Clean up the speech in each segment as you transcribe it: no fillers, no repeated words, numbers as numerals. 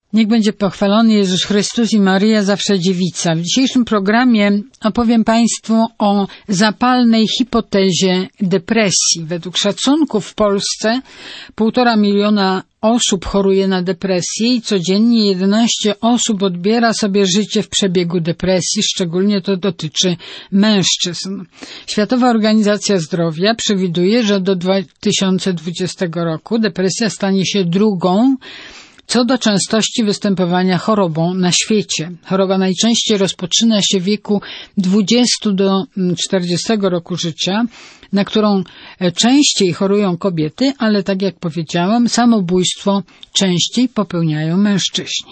Niech będzie pochwalony Jezus Chrystus i Maryja zawsze dziewica. W dzisiejszym programie opowiem Państwu o zapalnej hipotezie depresji. Według szacunków w Polsce 1,5 miliona osób choruje na depresję i codziennie 11 osób odbiera sobie życie w przebiegu depresji, szczególnie to dotyczy mężczyzn. Światowa Organizacja Zdrowia przewiduje, że do 2020 roku depresja stanie się drugą co do częstości występowania chorobą na świecie. Choroba najczęściej rozpoczyna się w wieku 20 do 40 roku życia, na którą częściej chorują kobiety, ale tak jak powiedziałam, samobójstwo częściej popełniają mężczyźni.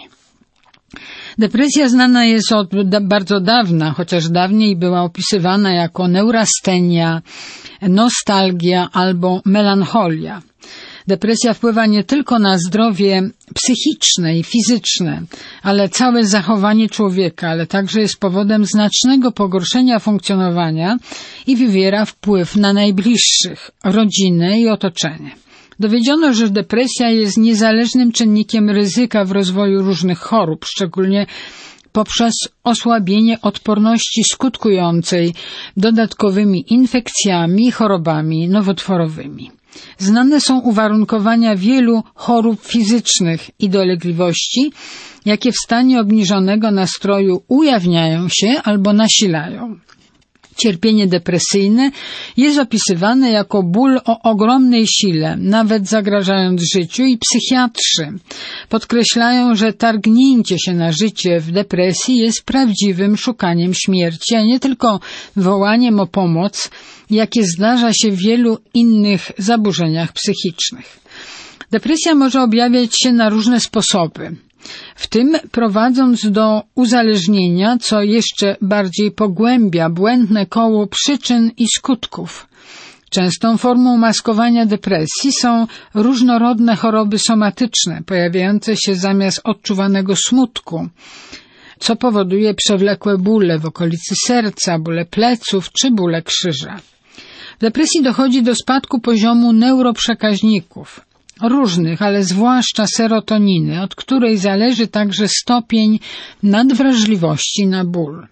Depresja znana jest od bardzo dawna, chociaż dawniej była opisywana jako neurastenia, nostalgia albo melancholia. Depresja wpływa nie tylko na zdrowie psychiczne i fizyczne, ale całe zachowanie człowieka, ale także jest powodem znacznego pogorszenia funkcjonowania i wywiera wpływ na najbliższych, rodzinę i otoczenie. Dowiedziono, że depresja jest niezależnym czynnikiem ryzyka w rozwoju różnych chorób, szczególnie poprzez osłabienie odporności skutkującej dodatkowymi infekcjami i chorobami nowotworowymi. Znane są uwarunkowania wielu chorób fizycznych i dolegliwości, jakie w stanie obniżonego nastroju ujawniają się albo nasilają. Cierpienie depresyjne jest opisywane jako ból o ogromnej sile, nawet zagrażając życiu, i psychiatrzy podkreślają, że targnięcie się na życie w depresji jest prawdziwym szukaniem śmierci, a nie tylko wołaniem o pomoc, jakie zdarza się w wielu innych zaburzeniach psychicznych. Depresja może objawiać się na różne sposoby, w tym prowadząc do uzależnienia, co jeszcze bardziej pogłębia błędne koło przyczyn i skutków. Częstą formą maskowania depresji są różnorodne choroby somatyczne, pojawiające się zamiast odczuwanego smutku, co powoduje przewlekłe bóle w okolicy serca, bóle pleców czy bóle krzyża. W depresji dochodzi do spadku poziomu neuroprzekaźników różnych, ale zwłaszcza serotoniny, od której zależy także stopień nadwrażliwości na ból.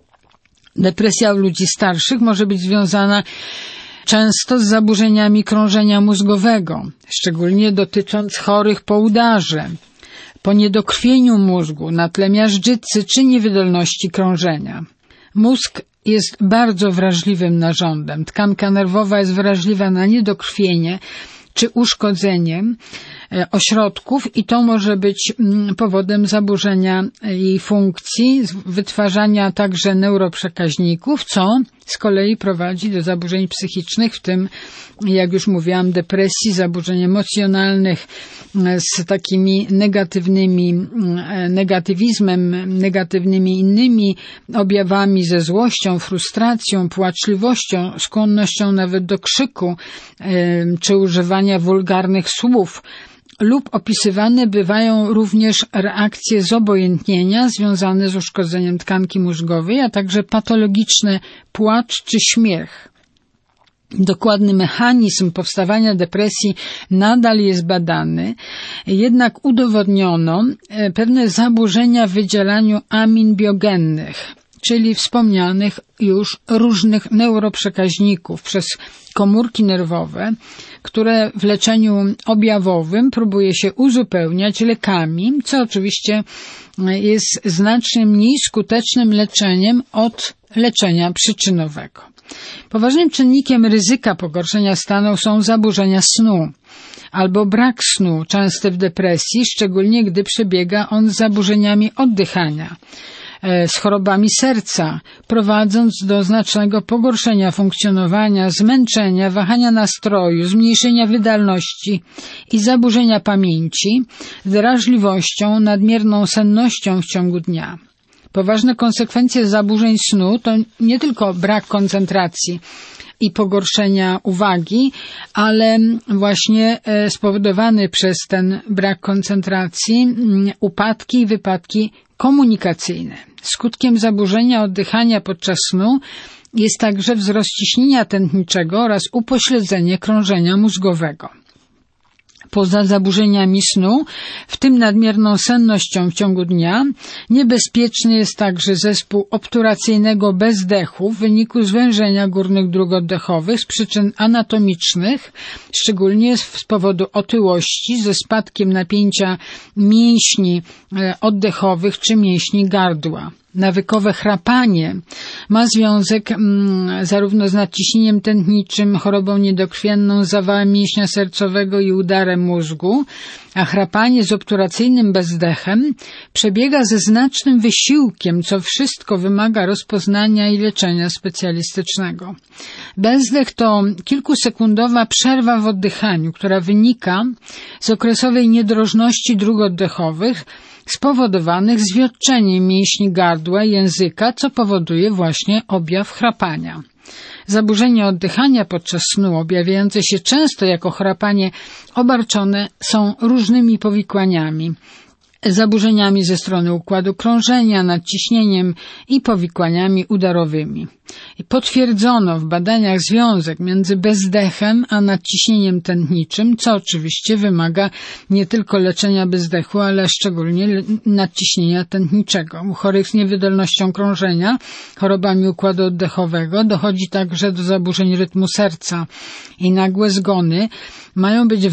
Depresja u ludzi starszych może być związana często z zaburzeniami krążenia mózgowego, szczególnie dotycząc chorych po udarze, po niedokrwieniu mózgu, na tle miażdżycy czy niewydolności krążenia. Mózg jest bardzo wrażliwym narządem. Tkanka nerwowa jest wrażliwa na niedokrwienie czy uszkodzenie ośrodków i to może być powodem zaburzenia jej funkcji, wytwarzania także neuroprzekaźników, co z kolei prowadzi do zaburzeń psychicznych, w tym, jak już mówiłam, depresji, zaburzeń emocjonalnych z takimi negatywizmem, negatywnymi innymi objawami, ze złością, frustracją, płaczliwością, skłonnością nawet do krzyku czy używania wulgarnych słów. Lub opisywane bywają również reakcje zobojętnienia związane z uszkodzeniem tkanki mózgowej, a także patologiczny płacz czy śmiech. Dokładny mechanizm powstawania depresji nadal jest badany, jednak udowodniono pewne zaburzenia w wydzielaniu amin biogennych, czyli wspomnianych już różnych neuroprzekaźników przez komórki nerwowe, które w leczeniu objawowym próbuje się uzupełniać lekami, co oczywiście jest znacznie mniej skutecznym leczeniem od leczenia przyczynowego. Poważnym czynnikiem ryzyka pogorszenia stanu są zaburzenia snu albo brak snu, częste w depresji, szczególnie gdy przebiega on z zaburzeniami oddychania, z chorobami serca, prowadząc do znacznego pogorszenia funkcjonowania, zmęczenia, wahania nastroju, zmniejszenia wydolności i zaburzenia pamięci, drażliwością, nadmierną sennością w ciągu dnia. Poważne konsekwencje zaburzeń snu to nie tylko brak koncentracji i pogorszenia uwagi, ale właśnie spowodowany przez ten brak koncentracji upadki i wypadki komunikacyjne. Skutkiem zaburzenia oddychania podczas snu jest także wzrost ciśnienia tętniczego oraz upośledzenie krążenia mózgowego. Poza zaburzeniami snu, w tym nadmierną sennością w ciągu dnia, niebezpieczny jest także zespół obturacyjnego bezdechu w wyniku zwężenia górnych dróg oddechowych z przyczyn anatomicznych, szczególnie z powodu otyłości ze spadkiem napięcia mięśni oddechowych czy mięśni gardła. Nawykowe chrapanie ma związek zarówno z nadciśnieniem tętniczym, chorobą niedokrwienną, zawałem mięśnia sercowego i udarem mózgu, a chrapanie z obturacyjnym bezdechem przebiega ze znacznym wysiłkiem, co wszystko wymaga rozpoznania i leczenia specjalistycznego. Bezdech to kilkusekundowa przerwa w oddychaniu, która wynika z okresowej niedrożności dróg oddechowych, spowodowanych zwiotczeniem mięśni gardła i języka, co powoduje właśnie objaw chrapania. Zaburzenia oddychania podczas snu, objawiające się często jako chrapanie, obarczone są różnymi powikłaniami, zaburzeniami ze strony układu krążenia, nadciśnieniem i powikłaniami udarowymi. Potwierdzono w badaniach związek między bezdechem a nadciśnieniem tętniczym, co oczywiście wymaga nie tylko leczenia bezdechu, ale szczególnie nadciśnienia tętniczego. U chorych z niewydolnością krążenia, chorobami układu oddechowego dochodzi także do zaburzeń rytmu serca i nagłe zgony mają być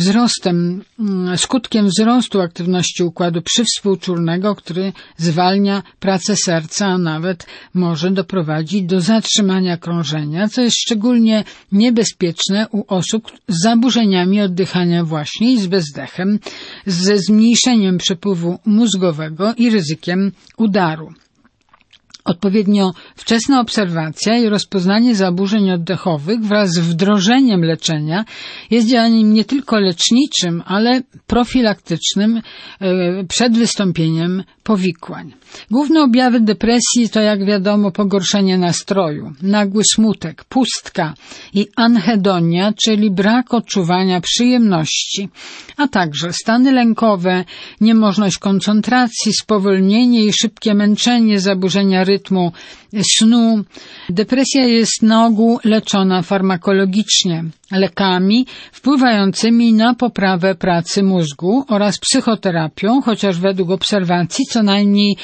skutkiem wzrostu aktywności układu przywspółczulnego, który zwalnia pracę serca, a nawet może doprowadzić do zatrzymania krążenia, co jest szczególnie niebezpieczne u osób z zaburzeniami oddychania właśnie i z bezdechem, ze zmniejszeniem przepływu mózgowego i ryzykiem udaru. Odpowiednio wczesna obserwacja i rozpoznanie zaburzeń oddechowych wraz z wdrożeniem leczenia jest działaniem nie tylko leczniczym, ale profilaktycznym przed wystąpieniem powikłań. Główne objawy depresji to, jak wiadomo, pogorszenie nastroju, nagły smutek, pustka i anhedonia, czyli brak odczuwania przyjemności, a także stany lękowe, niemożność koncentracji, spowolnienie i szybkie męczenie, zaburzenia rytmu snu. Depresja jest na ogół leczona farmakologicznie, lekami wpływającymi na poprawę pracy mózgu oraz psychoterapią, chociaż według obserwacji co najmniej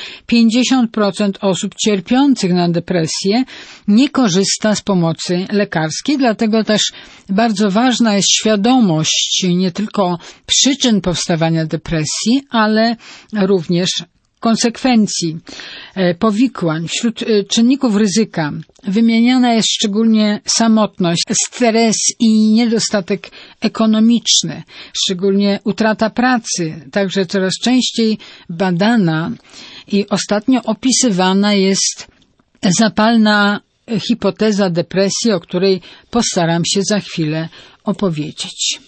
50% osób cierpiących na depresję nie korzysta z pomocy lekarskiej, dlatego też bardzo ważna jest świadomość nie tylko przyczyn powstawania depresji, ale również konsekwencji, powikłań. Wśród czynników ryzyka wymieniana jest szczególnie samotność, stres i niedostatek ekonomiczny, szczególnie utrata pracy, także coraz częściej badana i ostatnio opisywana jest zapalna hipoteza depresji, o której postaram się za chwilę opowiedzieć.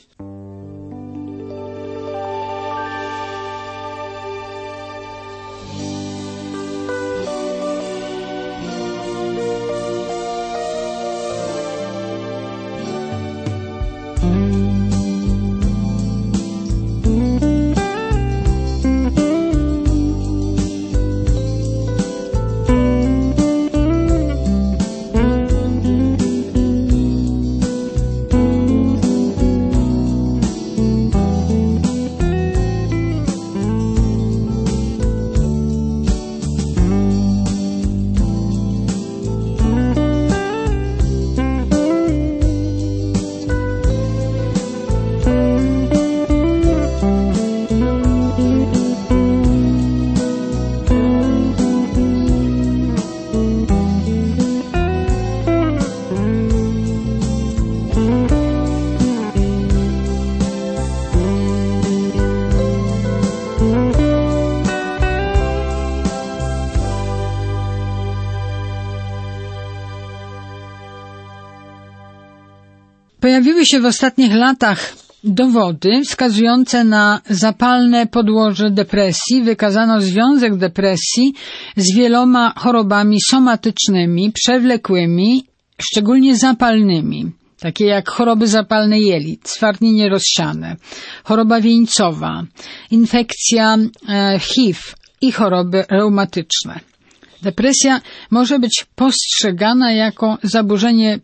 Pojawiły się w ostatnich latach dowody wskazujące na zapalne podłoże depresji. Wykazano związek depresji z wieloma chorobami somatycznymi, przewlekłymi, szczególnie zapalnymi, takie jak choroby zapalne jelit, stwardnienie rozsiane, choroba wieńcowa, infekcja HIV i choroby reumatyczne. Depresja może być postrzegana jako zaburzenie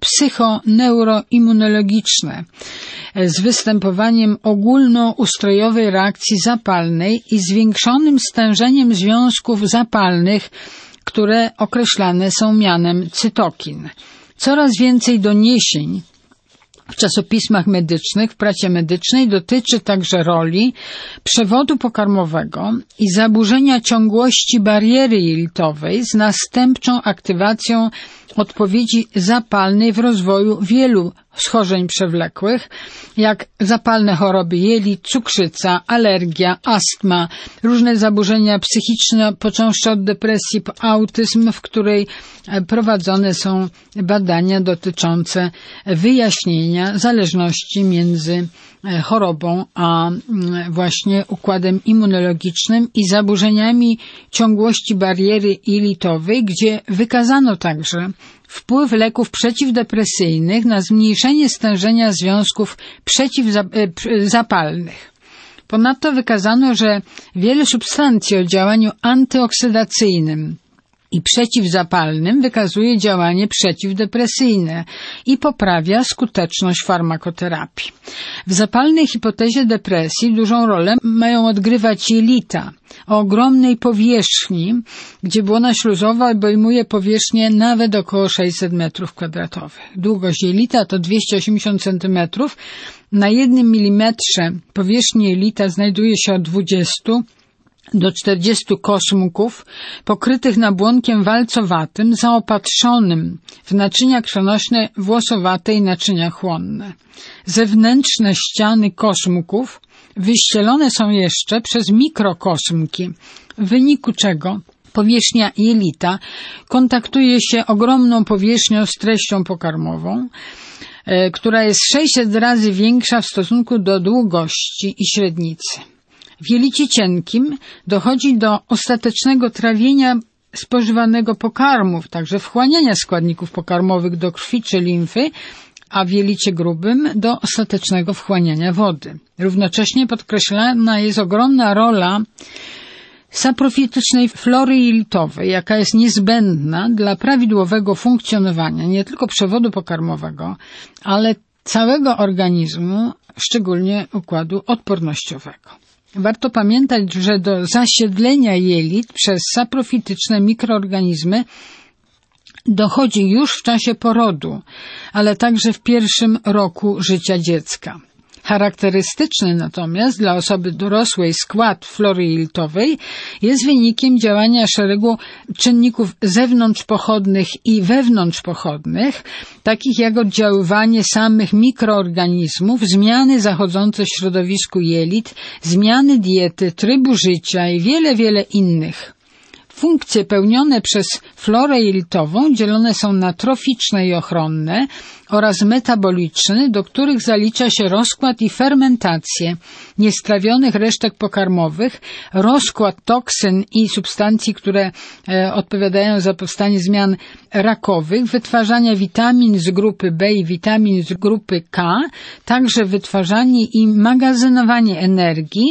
psychoneuroimmunologiczne z występowaniem ogólnoustrojowej reakcji zapalnej i zwiększonym stężeniem związków zapalnych, które określane są mianem cytokin. Coraz więcej doniesień w czasopismach medycznych, w prasie medycznej dotyczy także roli przewodu pokarmowego i zaburzenia ciągłości bariery jelitowej z następczą aktywacją odpowiedzi zapalnej w rozwoju wielu schorzeń przewlekłych, jak zapalne choroby jelit, cukrzyca, alergia, astma, różne zaburzenia psychiczne, począwszy od depresji po autyzm, w której prowadzone są badania dotyczące wyjaśnienia zależności między chorobą a właśnie układem immunologicznym i zaburzeniami ciągłości bariery jelitowej, gdzie wykazano także wpływ leków przeciwdepresyjnych na zmniejszenie stężenia związków zapalnych. Ponadto wykazano, że wiele substancji o działaniu antyoksydacyjnym i przeciwzapalnym wykazuje działanie przeciwdepresyjne i poprawia skuteczność farmakoterapii. W zapalnej hipotezie depresji dużą rolę mają odgrywać jelita o ogromnej powierzchni, gdzie błona śluzowa obejmuje powierzchnię nawet około 600 m2. Długość jelita to 280 cm. Na 1 mm powierzchni jelita znajduje się od 20 do 40 kosmków pokrytych nabłonkiem walcowatym, zaopatrzonym w naczynia krwionośne, włosowate i naczynia chłonne. Zewnętrzne ściany kosmków wyścielone są jeszcze przez mikrokosmki, w wyniku czego powierzchnia jelita kontaktuje się ogromną powierzchnią z treścią pokarmową, która jest 600 razy większa w stosunku do długości i średnicy. W jelicie cienkim dochodzi do ostatecznego trawienia spożywanego pokarmów, także wchłaniania składników pokarmowych do krwi czy limfy, a w jelicie grubym do ostatecznego wchłaniania wody. Równocześnie podkreślana jest ogromna rola saprofitycznej flory jelitowej, jaka jest niezbędna dla prawidłowego funkcjonowania nie tylko przewodu pokarmowego, ale całego organizmu, szczególnie układu odpornościowego. Warto pamiętać, że do zasiedlenia jelit przez saprofityczne mikroorganizmy dochodzi już w czasie porodu, ale także w pierwszym roku życia dziecka. Charakterystyczny natomiast dla osoby dorosłej skład flory jelitowej jest wynikiem działania szeregu czynników zewnątrzpochodnych i wewnątrzpochodnych, takich jak oddziaływanie samych mikroorganizmów, zmiany zachodzące w środowisku jelit, zmiany diety, trybu życia i wiele innych. Funkcje pełnione przez florę jelitową dzielone są na troficzne i ochronne oraz metaboliczne, do których zalicza się rozkład i fermentację niestrawionych resztek pokarmowych, rozkład toksyn i substancji, które odpowiadają za powstanie zmian rakowych, wytwarzanie witamin z grupy B i witamin z grupy K, także wytwarzanie i magazynowanie energii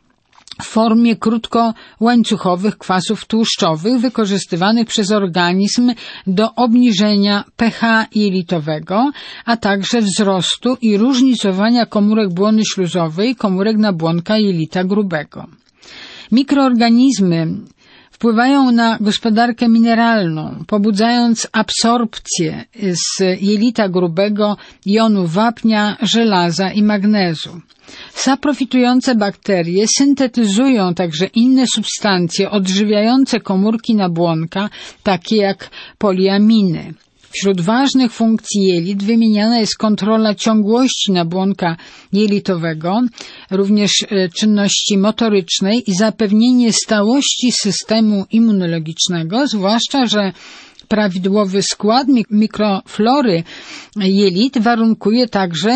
w formie krótkołańcuchowych kwasów tłuszczowych wykorzystywanych przez organizm do obniżenia pH jelitowego, a także wzrostu i różnicowania komórek błony śluzowej, komórek nabłonka jelita grubego. Mikroorganizmy wpływają na gospodarkę mineralną, pobudzając absorpcję z jelita grubego jonów wapnia, żelaza i magnezu. Saprofitujące bakterie syntetyzują także inne substancje odżywiające komórki nabłonka, takie jak poliaminy. Wśród ważnych funkcji jelit wymieniana jest kontrola ciągłości nabłonka jelitowego, również czynności motorycznej i zapewnienie stałości systemu immunologicznego, zwłaszcza, że prawidłowy skład mikroflory jelit warunkuje także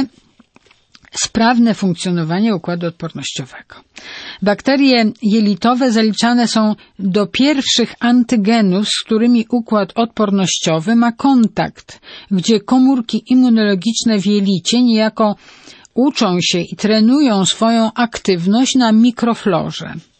sprawne funkcjonowanie układu odpornościowego. Bakterie jelitowe zaliczane są do pierwszych antygenów, z którymi układ odpornościowy ma kontakt, gdzie komórki immunologiczne w jelicie niejako uczą się i trenują swoją aktywność na mikroflorze.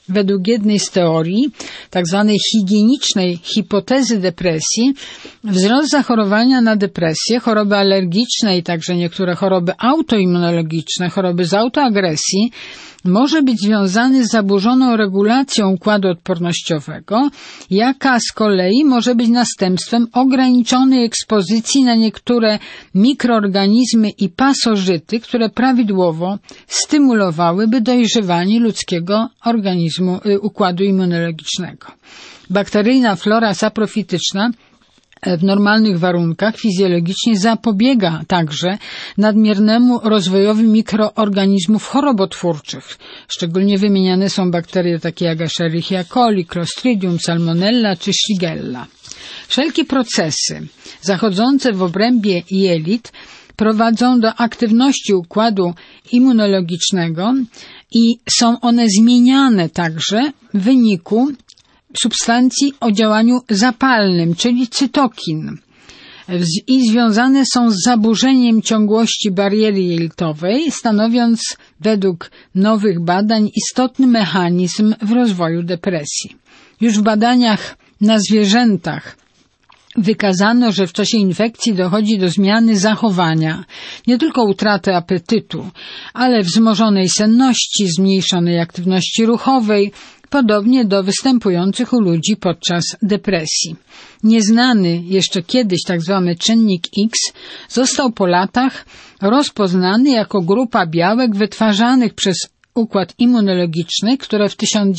Według jednej z teorii, tak zwanej higienicznej hipotezy depresji, wzrost zachorowania na depresję, choroby alergiczne i także niektóre choroby autoimmunologiczne, choroby z autoagresji może być związany z zaburzoną regulacją układu odpornościowego, jaka z kolei może być następstwem ograniczonej ekspozycji na niektóre mikroorganizmy i pasożyty, które prawidłowo stymulowałyby dojrzewanie ludzkiego organizmu, układu immunologicznego. Bakteryjna flora saprofityczna w normalnych warunkach fizjologicznie zapobiega także nadmiernemu rozwojowi mikroorganizmów chorobotwórczych. Szczególnie wymieniane są bakterie takie jak Escherichia coli, Clostridium, Salmonella czy Shigella. Wszelkie procesy zachodzące w obrębie jelit prowadzą do aktywności układu immunologicznego i są one zmieniane także w wyniku substancji o działaniu zapalnym, czyli cytokin, i związane są z zaburzeniem ciągłości bariery jelitowej, stanowiąc według nowych badań istotny mechanizm w rozwoju depresji. Już w badaniach na zwierzętach wykazano, że w czasie infekcji dochodzi do zmiany zachowania, nie tylko utraty apetytu, ale wzmożonej senności, zmniejszonej aktywności ruchowej, podobnie do występujących u ludzi podczas depresji. Nieznany jeszcze kiedyś tzw. czynnik X został po latach rozpoznany jako grupa białek wytwarzanych przez układ immunologiczny, które w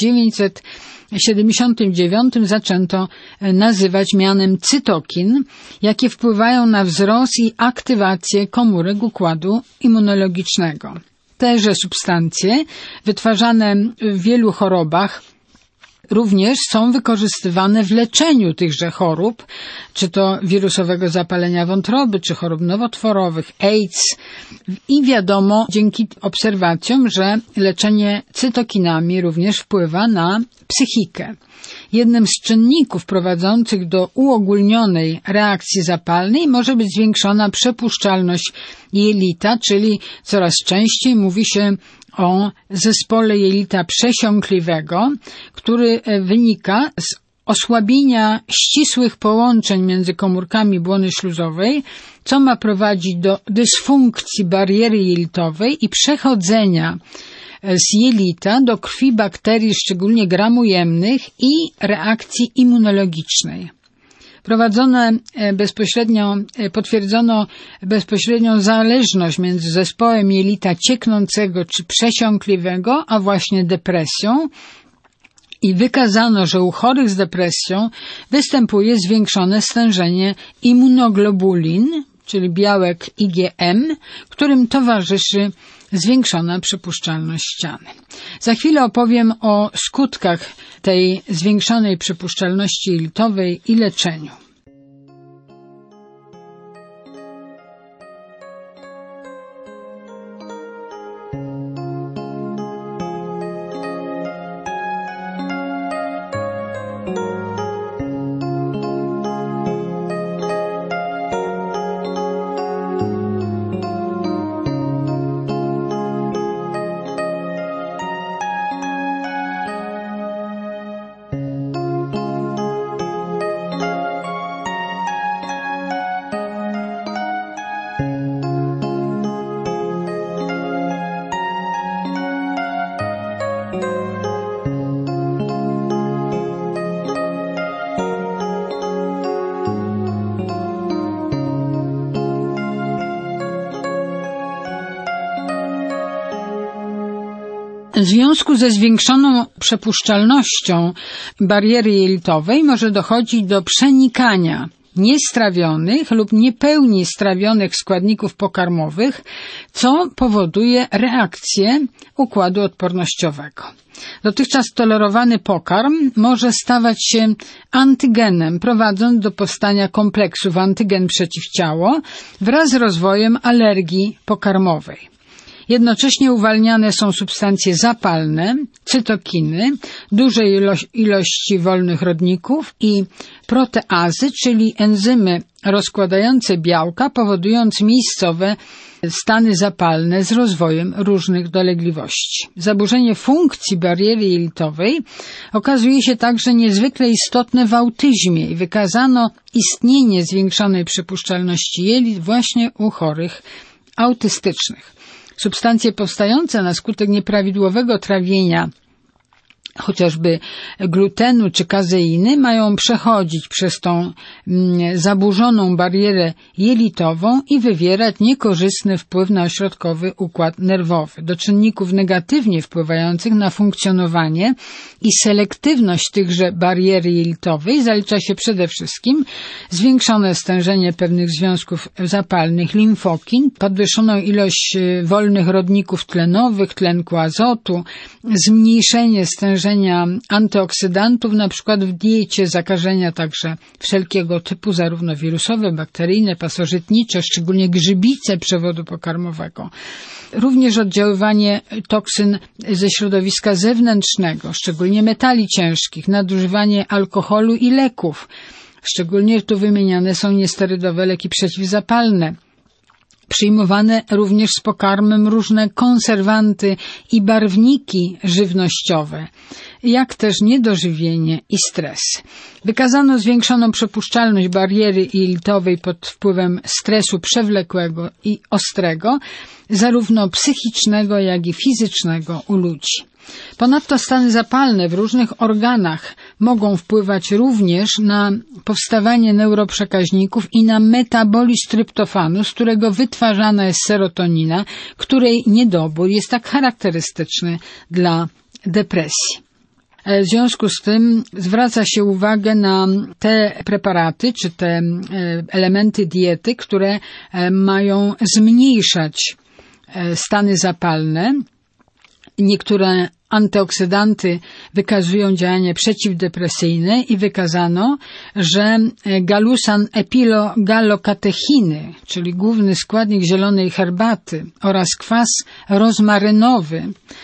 1979 zaczęto nazywać mianem cytokin, jakie wpływają na wzrost i aktywację komórek układu immunologicznego. Teże substancje wytwarzane w wielu chorobach również są wykorzystywane w leczeniu tychże chorób, czy to wirusowego zapalenia wątroby, czy chorób nowotworowych, AIDS. I wiadomo dzięki obserwacjom, że leczenie cytokinami również wpływa na psychikę. Jednym z czynników prowadzących do uogólnionej reakcji zapalnej może być zwiększona przepuszczalność jelita, czyli coraz częściej mówi się o zespole jelita przesiąkliwego, który wynika z osłabienia ścisłych połączeń między komórkami błony śluzowej, co ma prowadzić do dysfunkcji bariery jelitowej i przechodzenia z jelita do krwi bakterii, szczególnie gramujemnych, i reakcji immunologicznej. Potwierdzono bezpośrednią zależność między zespołem jelita cieknącego czy przesiąkliwego, a właśnie depresją, i wykazano, że u chorych z depresją występuje zwiększone stężenie immunoglobulin, czyli białek IgM, którym towarzyszy zwiększona przepuszczalność ściany. Za chwilę opowiem o skutkach tej zwiększonej przepuszczalności jelitowej i leczeniu. W związku ze zwiększoną przepuszczalnością bariery jelitowej może dochodzić do przenikania niestrawionych lub niepełni strawionych składników pokarmowych, co powoduje reakcję układu odpornościowego. Dotychczas tolerowany pokarm może stawać się antygenem, prowadząc do powstania kompleksów antygen-przeciwciało wraz z rozwojem alergii pokarmowej. Jednocześnie uwalniane są substancje zapalne, cytokiny, duże ilości wolnych rodników i proteazy, czyli enzymy rozkładające białka, powodując miejscowe stany zapalne z rozwojem różnych dolegliwości. Zaburzenie funkcji bariery jelitowej okazuje się także niezwykle istotne w autyzmie i wykazano istnienie zwiększonej przepuszczalności jelit właśnie u chorych autystycznych. Substancje powstające na skutek nieprawidłowego trawienia chociażby glutenu czy kazeiny mają przechodzić przez tą zaburzoną barierę jelitową i wywierać niekorzystny wpływ na ośrodkowy układ nerwowy. Do czynników negatywnie wpływających na funkcjonowanie i selektywność tychże bariery jelitowej zalicza się przede wszystkim zwiększone stężenie pewnych związków zapalnych, limfokin, podwyższoną ilość wolnych rodników tlenowych, tlenku azotu, zmniejszenie stężenia antyoksydantów, na przykład w diecie, zakażenia także wszelkiego typu, zarówno wirusowe, bakteryjne, pasożytnicze, szczególnie grzybice przewodu pokarmowego. Również oddziaływanie toksyn ze środowiska zewnętrznego, szczególnie metali ciężkich, nadużywanie alkoholu i leków. Szczególnie tu wymieniane są niesterydowe leki przeciwzapalne. Przyjmowane również z pokarmem różne konserwanty i barwniki żywnościowe, jak też niedożywienie i stres. Wykazano zwiększoną przepuszczalność bariery jelitowej pod wpływem stresu przewlekłego i ostrego, zarówno psychicznego, jak i fizycznego u ludzi. Ponadto stany zapalne w różnych organach mogą wpływać również na powstawanie neuroprzekaźników i na metabolizm tryptofanu, z którego wytwarzana jest serotonina, której niedobór jest tak charakterystyczny dla depresji. W związku z tym zwraca się uwagę na te preparaty czy te elementy diety, które mają zmniejszać stany zapalne. Niektóre antyoksydanty wykazują działanie przeciwdepresyjne i wykazano, że galusan epilogallokatechiny, czyli główny składnik zielonej herbaty, oraz kwas rozmarynowy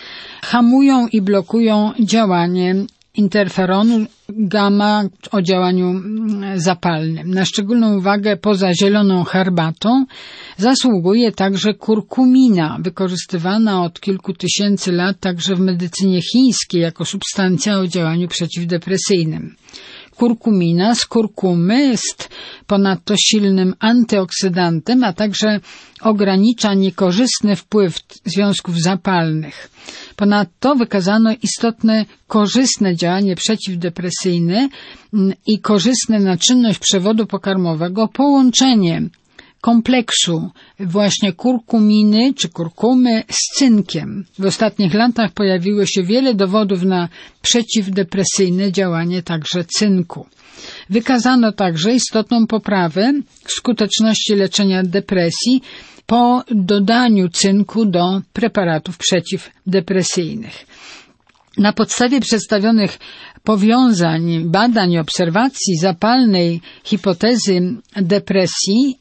hamują i blokują działanie interferonu gamma o działaniu zapalnym. Na szczególną uwagę poza zieloną herbatą zasługuje także kurkumina, wykorzystywana od kilku tysięcy lat także w medycynie chińskiej jako substancja o działaniu przeciwdepresyjnym. Kurkumina z kurkumy jest ponadto silnym antyoksydantem, a także ogranicza niekorzystny wpływ związków zapalnych. Ponadto wykazano istotne korzystne działanie przeciwdepresyjne i korzystne na czynność przewodu pokarmowego połączenie kompleksu właśnie kurkuminy czy kurkumy z cynkiem. W ostatnich latach pojawiło się wiele dowodów na przeciwdepresyjne działanie także cynku. Wykazano także istotną poprawę skuteczności leczenia depresji po dodaniu cynku do preparatów przeciwdepresyjnych. Na podstawie przedstawionych powiązań, badań i obserwacji zapalnej hipotezy depresji,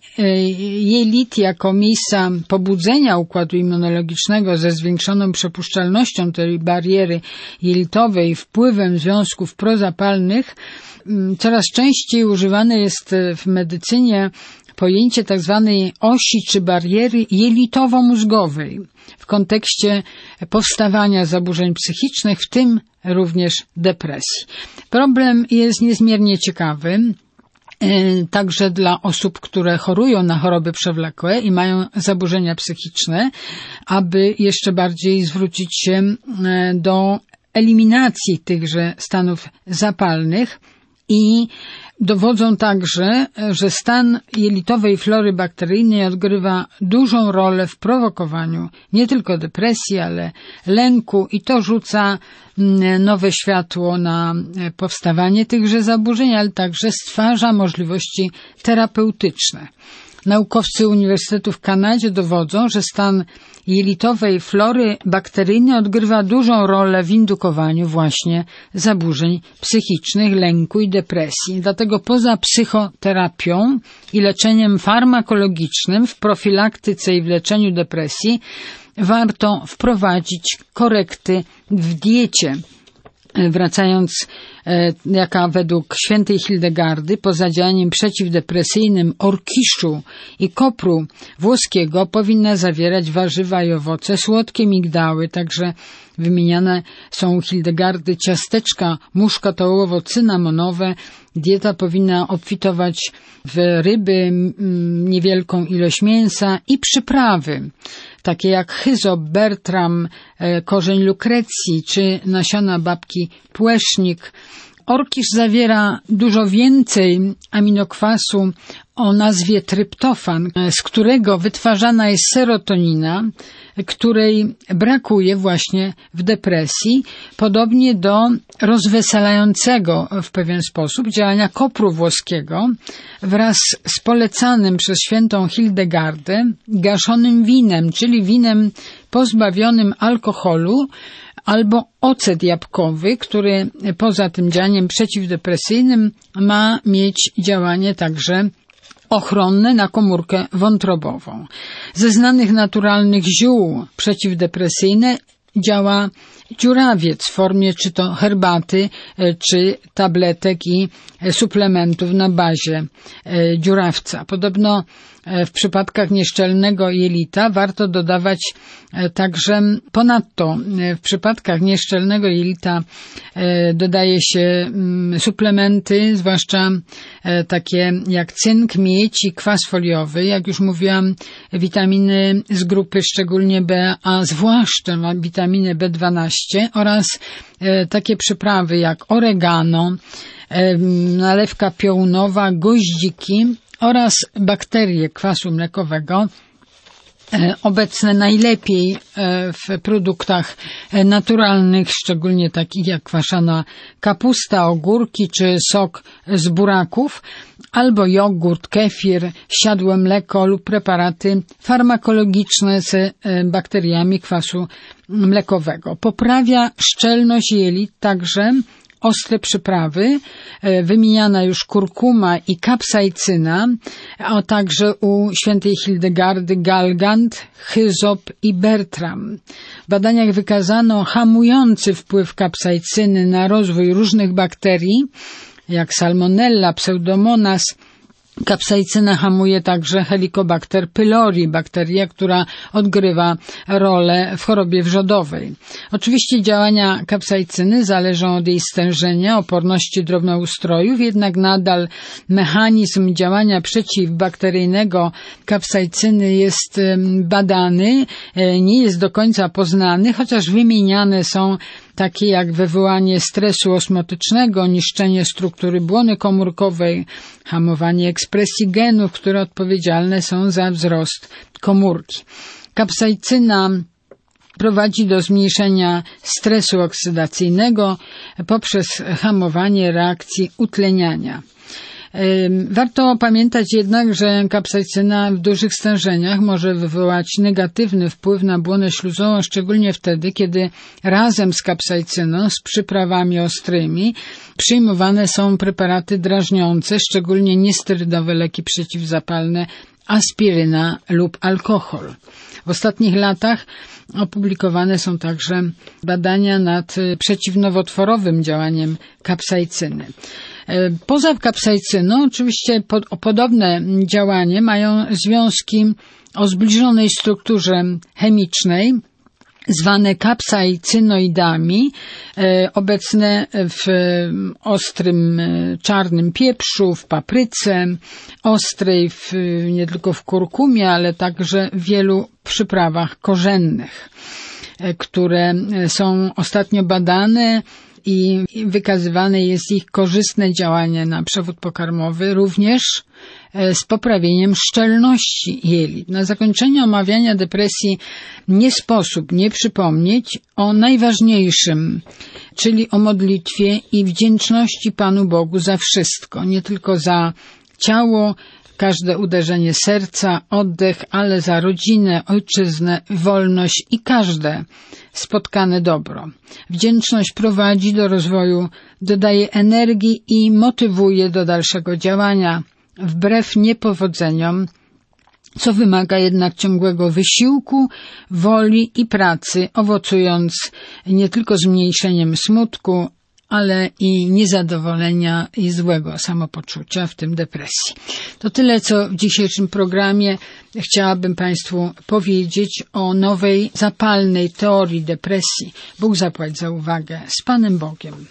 jelit jako miejsca pobudzenia układu immunologicznego ze zwiększoną przepuszczalnością tej bariery jelitowej i wpływem związków prozapalnych, coraz częściej używane jest w medycynie pojęcie tzw. osi czy bariery jelitowo-mózgowej w kontekście powstawania zaburzeń psychicznych, w tym również depresji. Problem jest niezmiernie ciekawy, także dla osób, które chorują na choroby przewlekłe i mają zaburzenia psychiczne, aby jeszcze bardziej zwrócić się do eliminacji tychże stanów zapalnych i dowodzą także, że stan jelitowej flory bakteryjnej odgrywa dużą rolę w prowokowaniu nie tylko depresji, ale lęku i to rzuca nowe światło na powstawanie tychże zaburzeń, ale także stwarza możliwości terapeutyczne. Naukowcy Uniwersytetu w Kanadzie dowodzą, że stan jelitowej flory bakteryjnej odgrywa dużą rolę w indukowaniu właśnie zaburzeń psychicznych, lęku i depresji. Dlatego poza psychoterapią i leczeniem farmakologicznym w profilaktyce i w leczeniu depresji warto wprowadzić korekty w diecie. Wracając jaka według świętej Hildegardy poza działaniem przeciwdepresyjnym orkiszu i kopru włoskiego powinna zawierać warzywa i owoce, słodkie migdały, także wymieniane są u Hildegardy ciasteczka muszkatołowo-cynamonowe. Dieta powinna obfitować w ryby, niewielką ilość mięsa i przyprawy, takie jak hyzop, bertram, korzeń lukrecji czy nasiona babki płesznik. Orkisz zawiera dużo więcej aminokwasu o nazwie tryptofan, z którego wytwarzana jest serotonina, której brakuje właśnie w depresji, podobnie do rozweselającego w pewien sposób działania kopru włoskiego wraz z polecanym przez świętą Hildegardę gaszonym winem, czyli winem pozbawionym alkoholu, albo ocet jabłkowy, który poza tym działaniem przeciwdepresyjnym ma mieć działanie także ochronne na komórkę wątrobową. Ze znanych naturalnych ziół przeciwdepresyjne działa dziurawiec w formie czy to herbaty, czy tabletek i suplementów na bazie dziurawca. Podobno w przypadkach nieszczelnego jelita warto dodawać także, ponadto w przypadkach nieszczelnego jelita dodaje się suplementy, zwłaszcza takie jak cynk, miedź i kwas foliowy. Jak już mówiłam, witaminy z grupy szczególnie B, a zwłaszcza witaminę B12 oraz takie przyprawy jak oregano, nalewka piołunowa, goździki oraz bakterie kwasu mlekowego, obecne najlepiej w produktach naturalnych, szczególnie takich jak kwaszona kapusta, ogórki czy sok z buraków, albo jogurt, kefir, siadłe mleko lub preparaty farmakologiczne z bakteriami kwasu mlekowego. Poprawia szczelność jelit także ostre przyprawy, wymieniana już kurkuma i kapsaicyna, a także u świętej Hildegardy galgant, hyzop i bertram. W badaniach wykazano hamujący wpływ kapsaicyny na rozwój różnych bakterii, jak salmonella, pseudomonas. Kapsaicyna hamuje także Helicobacter pylori, bakterię, która odgrywa rolę w chorobie wrzodowej. Oczywiście działania kapsaicyny zależą od jej stężenia, oporności drobnoustrojów, jednak nadal mechanizm działania przeciwbakteryjnego kapsaicyny jest badany, nie jest do końca poznany, chociaż wymieniane są takie jak wywołanie stresu osmotycznego, niszczenie struktury błony komórkowej, hamowanie ekspresji genów, które odpowiedzialne są za wzrost komórki. Kapsaicyna prowadzi do zmniejszenia stresu oksydacyjnego poprzez hamowanie reakcji utleniania. Warto pamiętać jednak, że kapsaicyna w dużych stężeniach może wywołać negatywny wpływ na błonę śluzową, szczególnie wtedy, kiedy razem z kapsaicyną, z przyprawami ostrymi, przyjmowane są preparaty drażniące, szczególnie niesterydowe leki przeciwzapalne, aspiryna lub alkohol. W ostatnich latach opublikowane są także badania nad przeciwnowotworowym działaniem kapsaicyny. Poza kapsaicyną oczywiście podobne działanie mają związki o zbliżonej strukturze chemicznej, zwane kapsaicynoidami, obecne w ostrym czarnym pieprzu, w papryce ostrej, nie tylko w kurkumie, ale także w wielu przyprawach korzennych, które są ostatnio badane i wykazywane jest ich korzystne działanie na przewód pokarmowy, również z poprawieniem szczelności jelit. Na zakończenie omawiania depresji nie sposób nie przypomnieć o najważniejszym, czyli o modlitwie i wdzięczności Panu Bogu za wszystko, nie tylko za ciało, każde uderzenie serca, oddech, ale za rodzinę, ojczyznę, wolność i każde spotkane dobro. Wdzięczność prowadzi do rozwoju, dodaje energii i motywuje do dalszego działania, wbrew niepowodzeniom, co wymaga jednak ciągłego wysiłku, woli i pracy, owocując nie tylko zmniejszeniem smutku, ale i niezadowolenia i złego samopoczucia, w tym depresji. To tyle, co w dzisiejszym programie chciałabym Państwu powiedzieć o nowej, zapalnej teorii depresji. Bóg zapłać za uwagę. Z Panem Bogiem.